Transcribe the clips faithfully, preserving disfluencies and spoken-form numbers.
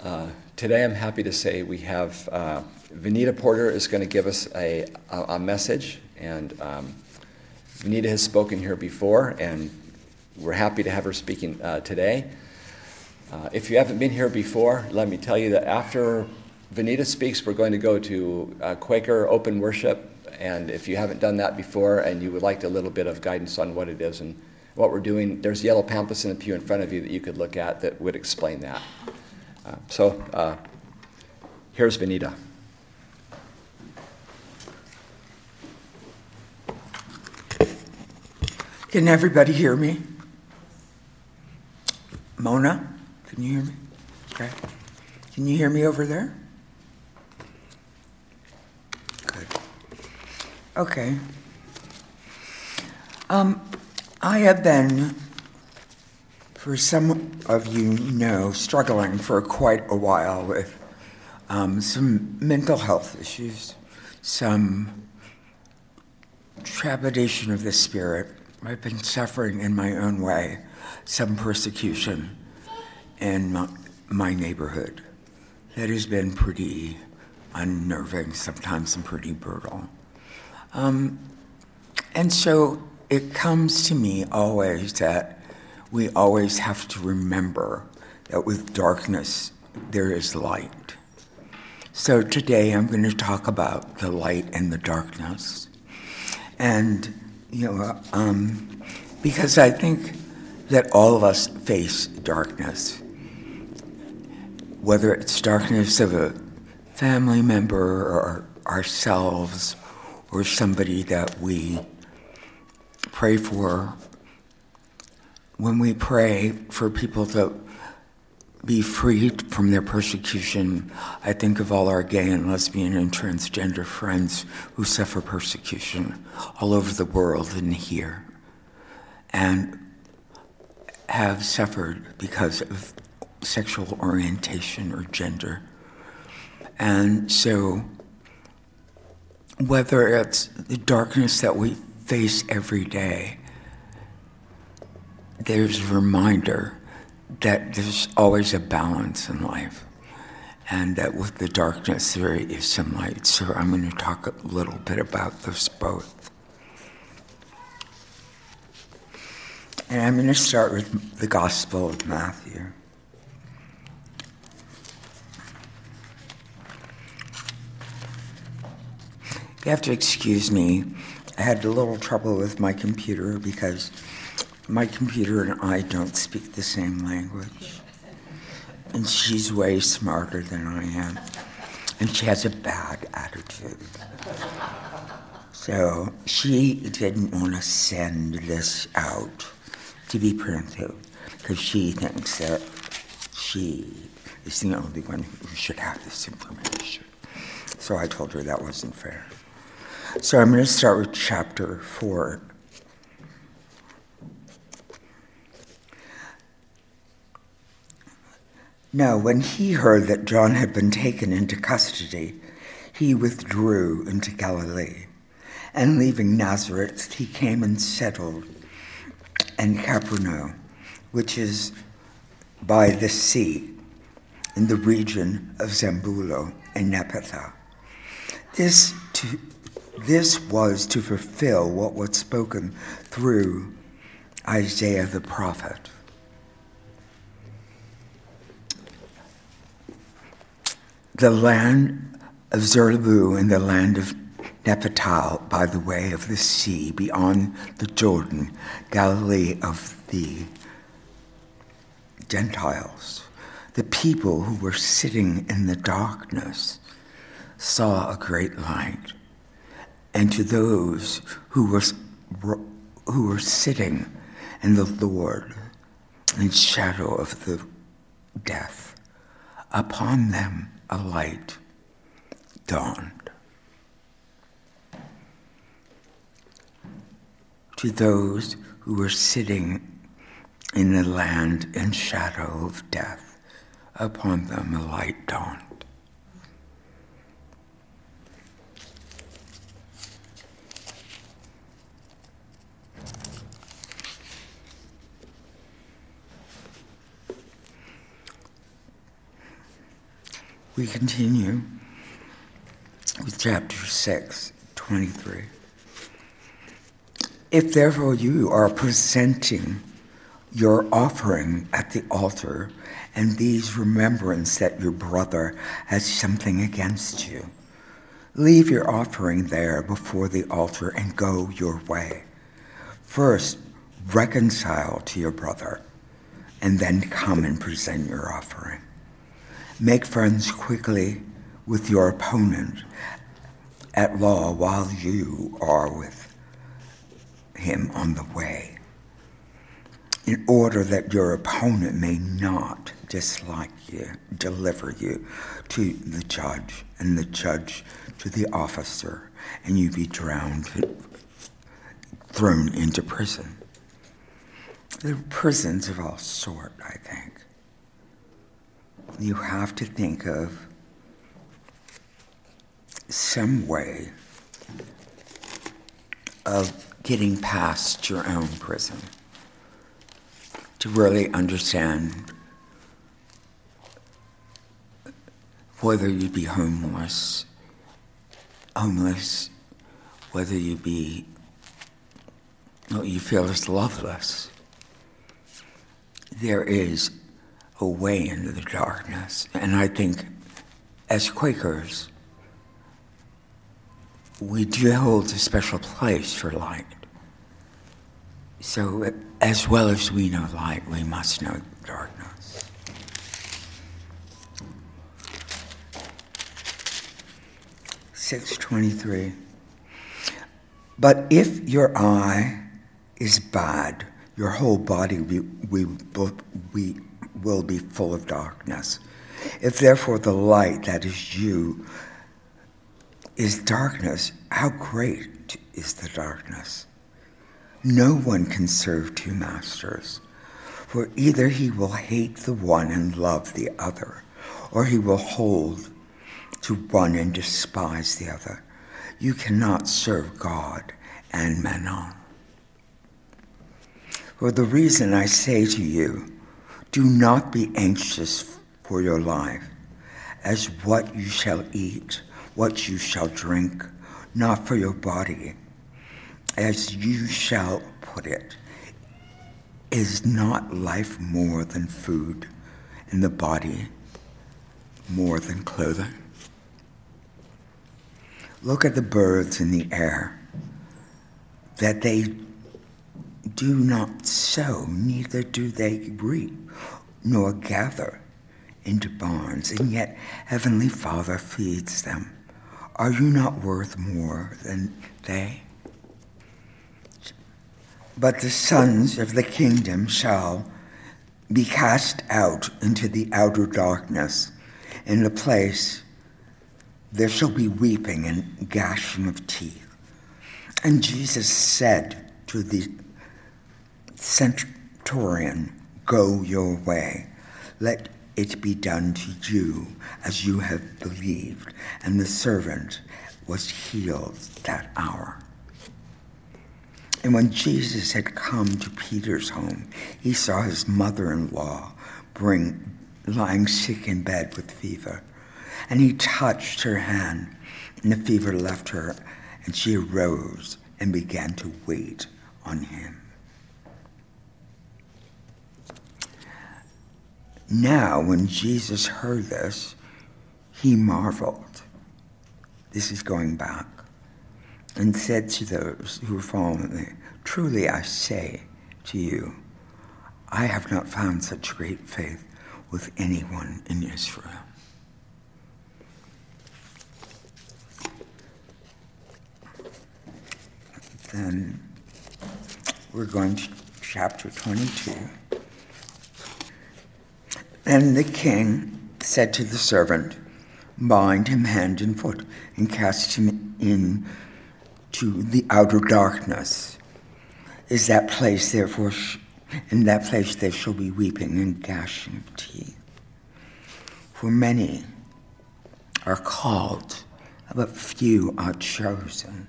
Uh, today I'm happy to say we have uh, Vanita Porter is going to give us a, a, a message, and um, Vanita has spoken here before, and we're happy to have her speaking uh, today. Uh, if you haven't been here before, let me tell you that after Vanita speaks, we're going to go to uh, Quaker Open Worship, and if you haven't done that before and you would like a little bit of guidance on what it is and what we're doing, there's a yellow pamphlet in the pew in front of you that you could look at that would explain that. Uh, so uh, here's Vanita. Can everybody hear me? Mona, can you hear me? Okay. Can you hear me over there? Good. Okay. Um, I have been, for some of you know, struggling for quite a while with um, some mental health issues, some trepidation of the spirit. I've been suffering in my own way some persecution in my, my neighborhood that has been pretty unnerving, sometimes and pretty brutal. Um, and so it comes to me always that we always have to remember that with darkness there is light. So today I'm going to talk about the light and the darkness. And, you know, um, because I think that all of us face darkness, whether it's darkness of a family member or ourselves or somebody that we pray for. When we pray for people to be freed from their persecution, I think of all our gay and lesbian and transgender friends who suffer persecution all over the world and here, and have suffered because of sexual orientation or gender. And so whether it's the darkness that we face every day, there's a reminder that there's always a balance in life, and that with the darkness there is some light. So I'm going to talk a little bit about those both. And I'm going to start with the Gospel of Matthew. You have to excuse me. I had a little trouble with my computer because my computer and I don't speak the same language. And she's way smarter than I am. And she has a bad attitude. So she didn't want to send this out to be printed because she thinks that she is the only one who should have this information. So I told her that wasn't fair. So I'm going to start with chapter four. Now, when he heard that John had been taken into custody, he withdrew into Galilee. And leaving Nazareth, he came and settled in Capernaum, which is by the sea, in the region of Zebulun and Naphtali. This to, this was to fulfill what was spoken through Isaiah the prophet. The land of Zebulun and the land of Naphtali by the way of the sea beyond the Jordan, Galilee of the Gentiles. The people who were sitting in the darkness saw a great light, and to those who were, who were sitting in the Lord in shadow of the death, upon them a light dawned. To those who were sitting in the land in shadow of death, upon them a light dawned. We continue with chapter six, twenty-three. If therefore you are presenting your offering at the altar, and these remembrance that your brother has something against you, leave your offering there before the altar and go your way. First, reconcile to your brother, and then come and present your offering. Make friends quickly with your opponent at law while you are with him on the way, in order that your opponent may not dislike you, deliver you to the judge, and the judge to the officer, and you be drowned, thrown into prison. There are prisons of all sort, I think. You have to think of some way of getting past your own prison to really understand whether you be homeless, homeless, whether you be, well, you feel as loveless. There is a way into the darkness, and I think as Quakers, we do hold a special place for light. So as well as we know light, we must know darkness. six twenty-three. But if your eye is bad, your whole body we, we, we will be full of darkness. If therefore the light that is you is darkness, how great is the darkness? No one can serve two masters, for either he will hate the one and love the other, or he will hold to one and despise the other. You cannot serve God and mammon. For the reason I say to you, do not be anxious for your life, as what you shall eat, what you shall drink, not for your body, as you shall put it. Is not life more than food, and the body more than clothing? Look at the birds in the air, that they do not sow, neither do they reap, nor gather into barns, and yet Heavenly Father feeds them. Are you not worth more than they? But the sons of the kingdom shall be cast out into the outer darkness. In the place there shall be weeping and gnashing of teeth. And Jesus said to the centurion, go your way. Let it be done to you as you have believed. And the servant was healed that hour. And when Jesus had come to Peter's home, he saw his mother-in-law bring, lying sick in bed with fever. And he touched her hand, and the fever left her, and she arose and began to wait on him. Now, when Jesus heard this, he marveled. This is going back. And said to those who were following him, truly I say to you, I have not found such great faith with anyone in Israel. Then we're going to chapter twenty-two. And the king said to the servant, bind him hand and foot and cast him in to the outer darkness. Is that place therefore, sh- in that place there shall be weeping and gnashing of teeth. For many are called, but few are chosen.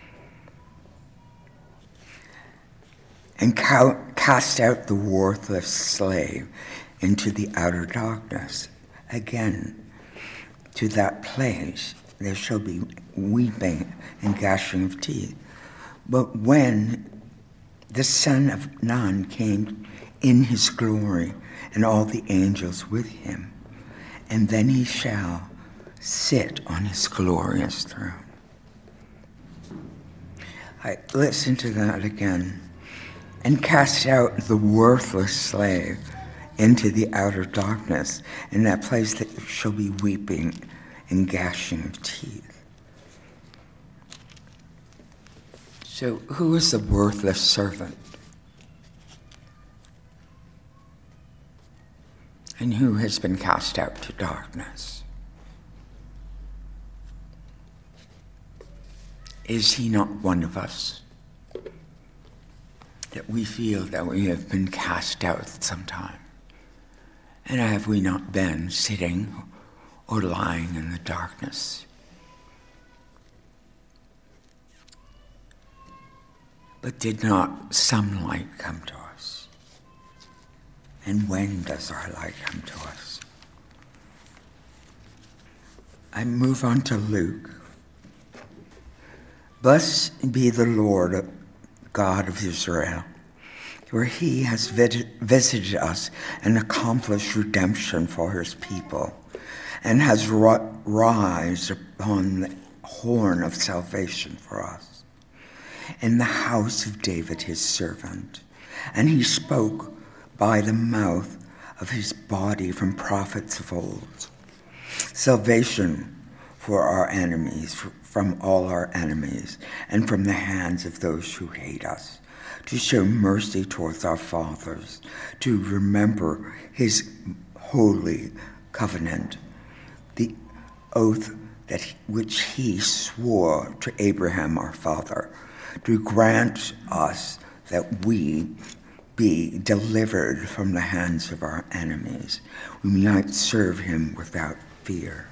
And ca- cast out the worthless slave into the outer darkness. Again, to that place there shall be weeping and gnashing of teeth. But when the Son of Man came in his glory, and all the angels with him, and then he shall sit on his glorious throne. I listened to that again. And cast out the worthless slave into the outer darkness, in that place that shall be weeping and gnashing of teeth. So who is the worthless servant? And who has been cast out to darkness? Is he not one of us? That we feel that we have been cast out sometime. And have we not been sitting or lying in the darkness? But did not some light come to us? And when does our light come to us? I move on to Luke. Blessed be the Lord God of Israel, for he has visited us and accomplished redemption for his people, and has rise upon the horn of salvation for us in the house of David his servant. And he spoke by the mouth of his body from prophets of old, salvation for our enemies, from all our enemies, and from the hands of those who hate us, to show mercy towards our fathers, to remember his holy covenant, the oath that he, which he swore to Abraham our father, to grant us that we be delivered from the hands of our enemies, we might serve him without fear,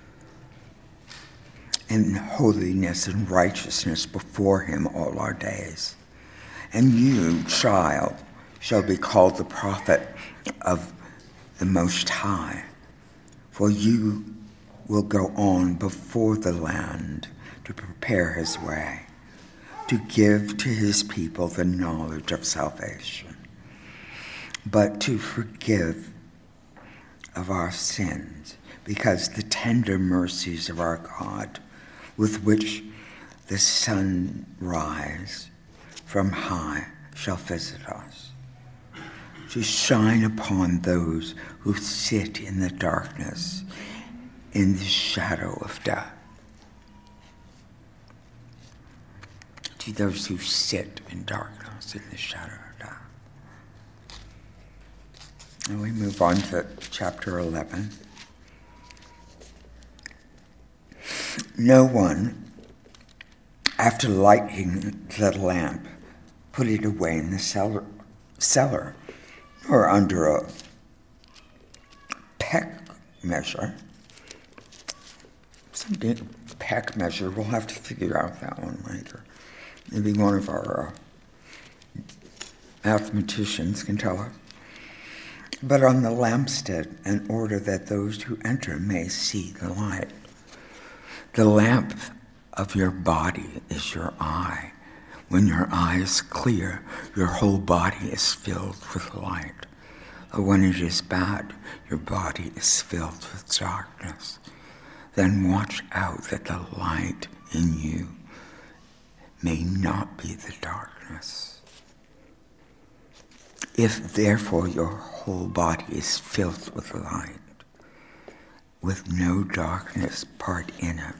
in holiness and righteousness before him all our days. And you, child, shall be called the prophet of the Most High, for you will go on before the land to prepare his way, to give to his people the knowledge of salvation, but to forgive of our sins, because the tender mercies of our God, with which the sun rise from high, shall visit us, to shine upon those who sit in the darkness, in the shadow of death. To those who sit in darkness, in the shadow of death. And we move on to chapter eleven. No one, after lighting the lamp, put it away in the cellar, cellar or under a peck measure. Something peck measure, we'll have to figure out that one later. Maybe one of our uh, mathematicians can tell us. But on the lampstand, in order that those who enter may see the light. The lamp of your body is your eye. When your eye is clear, your whole body is filled with light. But when it is bad, your body is filled with darkness. Then watch out that the light in you may not be the darkness. If therefore your whole body is filled with light, with no darkness part in it,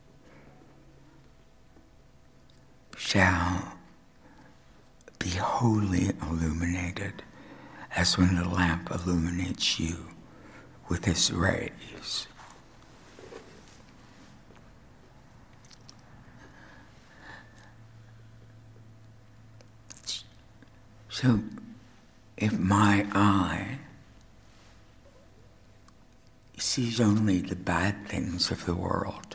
shall be wholly illuminated, as when the lamp illuminates you with its rays. So, if my eye sees only the bad things of the world,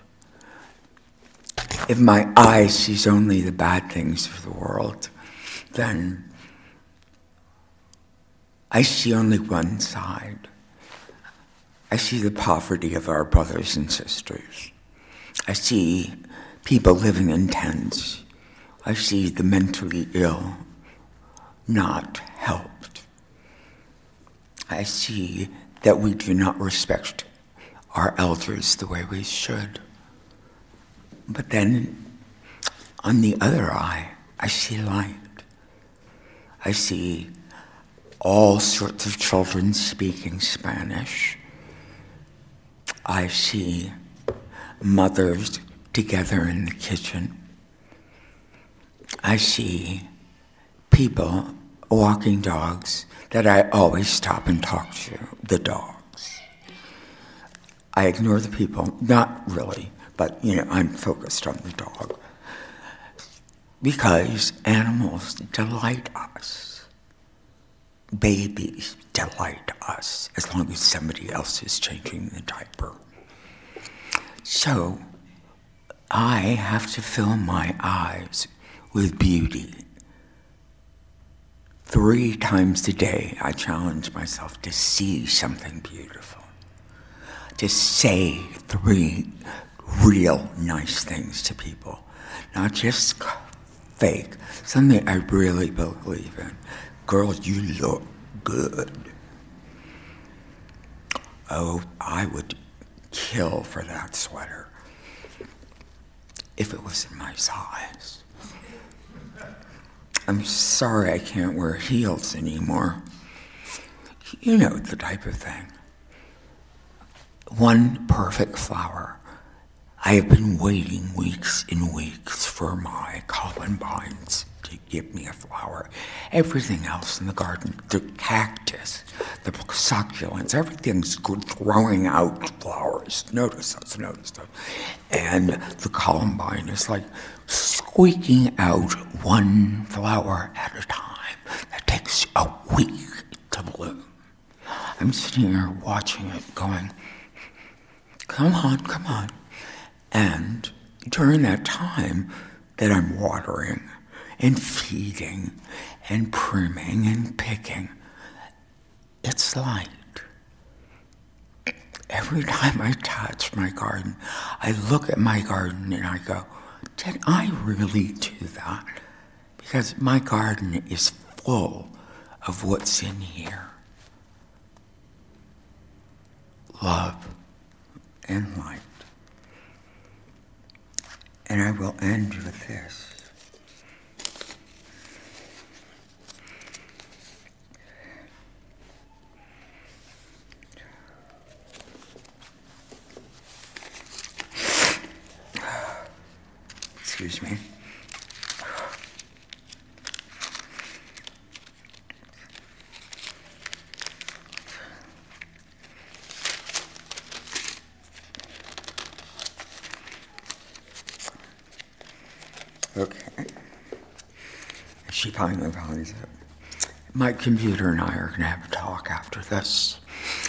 if my eye sees only the bad things of the world, then I see only one side. I see the poverty of our brothers and sisters. I see people living in tents. I see the mentally ill not helped. I see that we do not respect our elders the way we should. But then, on the other eye, I see light. I see all sorts of children speaking Spanish. I see mothers together in the kitchen. I see people walking dogs that I always stop and talk to, the dogs. I ignore the people, not really, but you know, I'm focused on the dog. Because animals delight us. Babies delight us, as long as somebody else is changing the diaper. So, I have to fill my eyes with beauty. Three times a day, I challenge myself to see something beautiful, to say three real nice things to people, not just fake, something I really believe in. Girl, you look good. Oh, I would kill for that sweater if it was in my size. I'm sorry I can't wear heels anymore. You know the type of thing. One perfect flower. I have been waiting weeks and weeks for my columbines to give me a flower. Everything else in the garden, the cactus, the succulents, everything's good, throwing out flowers. Notice those, notice those. And the columbine is like squeaking out one flower at a time. That takes a week to bloom. I'm sitting here watching it going, come on, come on. And during that time that I'm watering and feeding and pruning and picking, it's light. Every time I touch my garden, I look at my garden and I go, did I really do that? Because my garden is full of what's in here. Love and light. And I will end with this. Excuse me. Okay. She finally finds it. My computer and I are going to have a talk after this.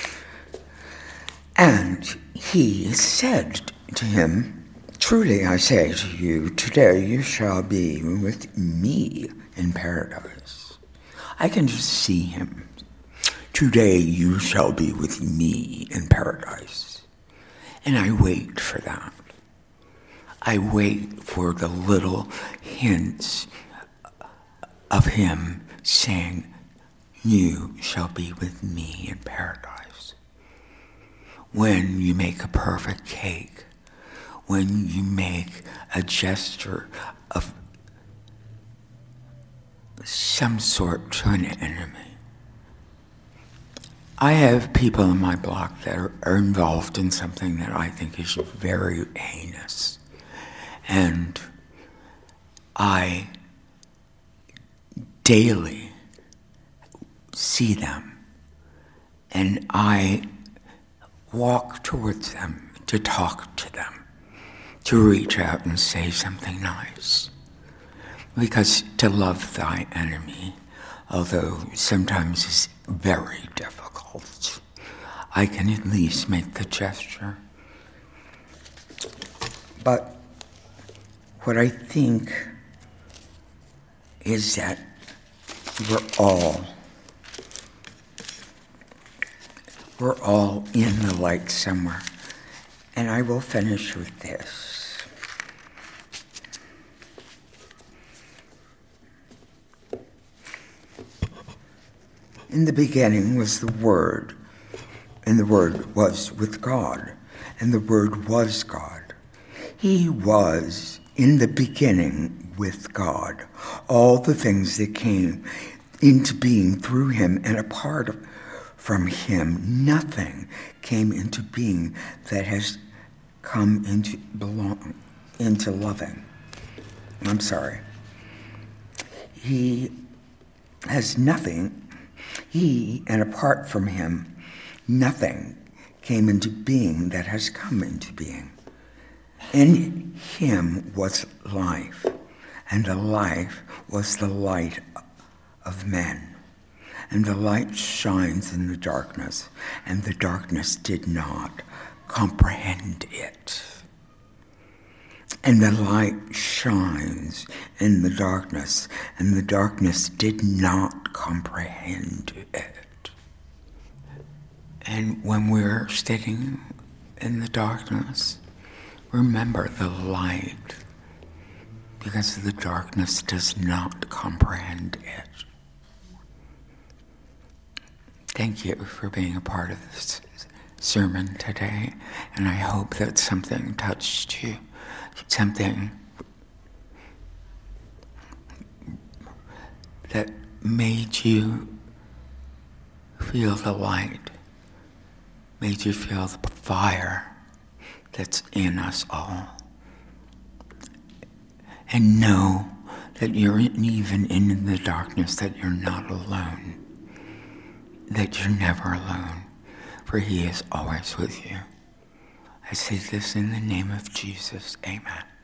And he said to him, truly I say to you, today you shall be with me in paradise. I can just see him. Today you shall be with me in paradise. And I wait for that. I wait for the little hints of him saying, you shall be with me in paradise. When you make a perfect cake, when you make a gesture of some sort to an enemy. I have people in my block that are, are involved in something that I think is very heinous. And I daily see them, and I walk towards them to talk to them, to reach out and say something nice. Because to love thy enemy, although sometimes is very difficult, I can at least make the gesture. But what I think is that we're all We're all in the light somewhere. And I will finish with this. In the beginning was the Word, and the Word was with God, and the Word was God. He was in the beginning with God. All the things that came into being through him and apart from him, nothing came into being that has come into belong into loving. I'm sorry. He has nothing. He, and apart from him, nothing came into being that has come into being. In him was life, and the life was the light of men. And the light shines in the darkness, and the darkness did not comprehend it. And the light shines in the darkness, and the darkness did not comprehend it. And when we're sitting in the darkness, remember the light, because the darkness does not comprehend it. Thank you for being a part of this sermon today, and I hope that something touched you, something that made you feel the light, made you feel the fire that's in us all. And know that you're even in the darkness, that you're not alone, that you're never alone, for he is always with you. I say this in the name of Jesus. Amen.